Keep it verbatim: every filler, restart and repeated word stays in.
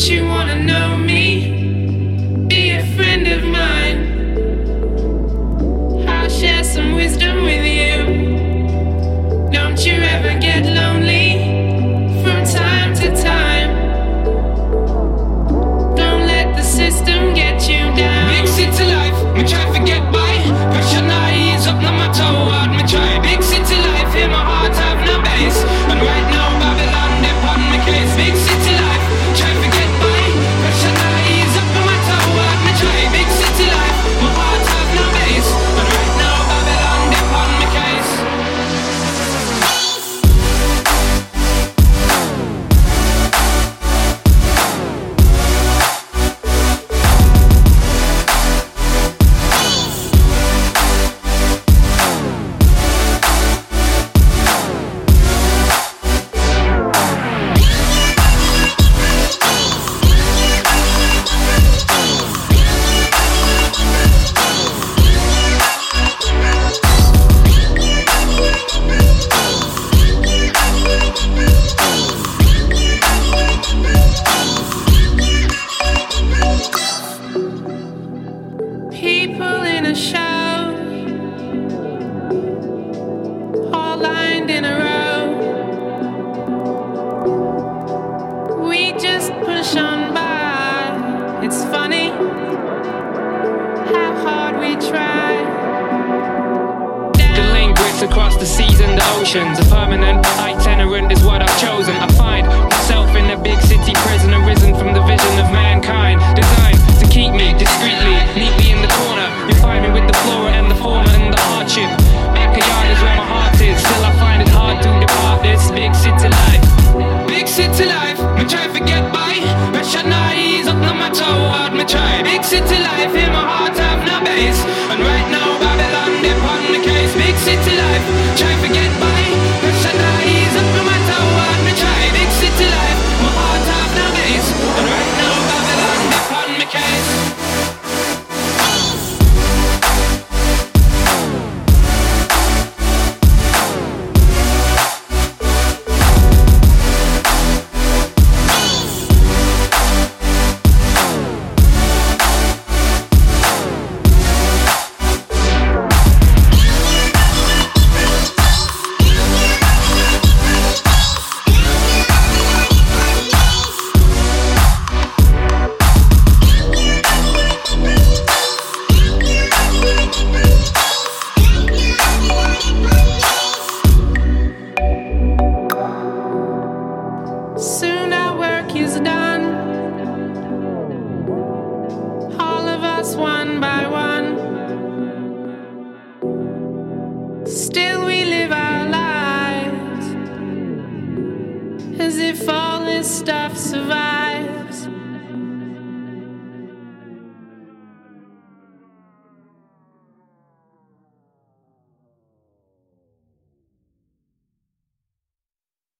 you wanna know me? Be a friend of mine. I'll share some wisdom with you. Don't you ever get lonely from time to time. Don't let the system get you down. Big city life, me try to get by. Pressure now ease up, no matter how hard me try. Big city life, in my heart have no base. And right now Babylon, they on my case. Big city life, try to get by. Pressure now ease up, no matter how hard me try. Big city life, my heart have no base. And right now Babylon, they on my case. People in a show, all lined in a row. We just push on by. It's funny how hard we try. The linguists across the seas and the oceans. A permanent itinerant is what I've chosen. I find myself in a big city prison, arisen from the vision of mankind, designed to keep me discreetly, neatly in the corner. You find me with the flora and the fauna and the hardship. Backyard is where my heart is. Still I find it hard to depart this big city life. Big city life, me try to get by. Pressure now ease up, no matter how hard me try. Big city life, in my heart have no base. And right now Babylon, they on the case. Big city life, try to get by. Pressure now ease up, no matter how hard me try. Big city life, my heart have no base. And right now Babylon, they on the case. Soon our work is done. All of us one by one. Still we live our lives as if all this stuff survives.